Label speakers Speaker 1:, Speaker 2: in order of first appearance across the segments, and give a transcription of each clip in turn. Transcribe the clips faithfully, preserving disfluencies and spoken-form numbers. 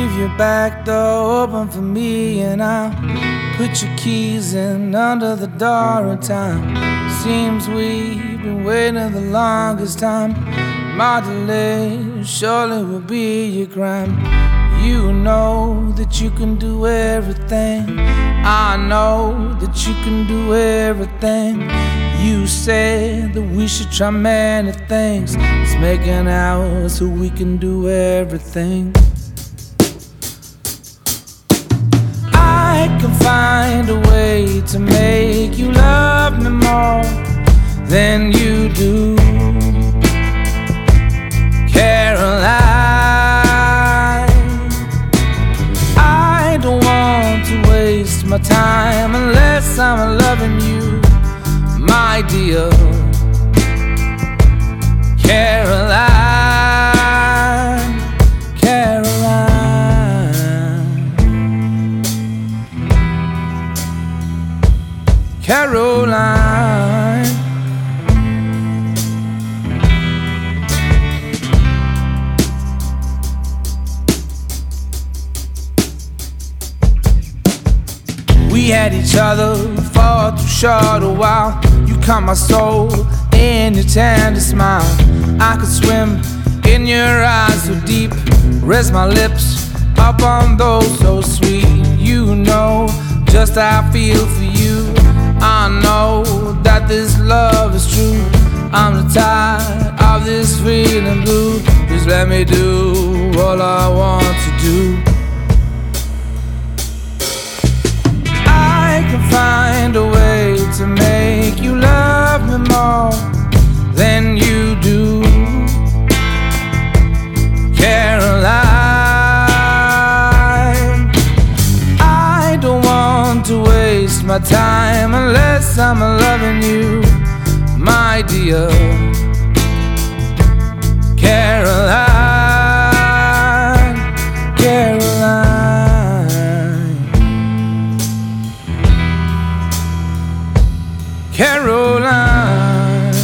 Speaker 1: Leave your back door open for me, and I'll put your keys in under the door of time. Seems we've been waiting the longest time. My delay surely will be your crime. You know that you can do everything. I know that you can do everything. You said that we should try many things. Let's make an hour so we can do everything. I can find a way to make you love me more than you do, Caroline. I don't want to waste my time unless I'm loving you, my dear Caroline, Caroline, Caroline. We had each other for too short a while. You caught my soul in your tender smile. I could swim in your eyes so deep, rest my lips up on those so sweet. You know just how I feel for you. I know that this love is true. I'm tired of this feeling blue. Just let me do all I want to do. I can find a way to make you love me more than you do, Caroline. I don't want to waste my time unless I'm loving you, my dear Caroline, Caroline, Caroline.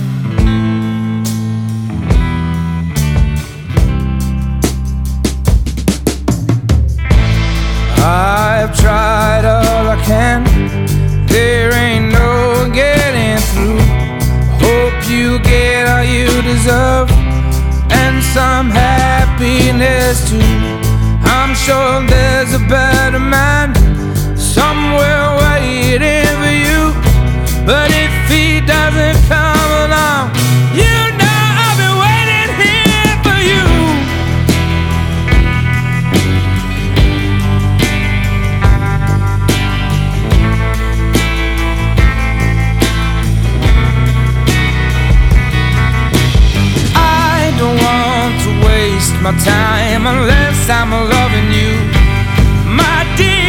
Speaker 1: I've tried all I can, there ain't no getting through. Hope you get all you deserve, and some happiness too. I'm sure there's a better man somewhere waiting for you, but if he doesn't come along, you know I've been waiting here for you. I don't want to waste my time unless I'm loving you, my dear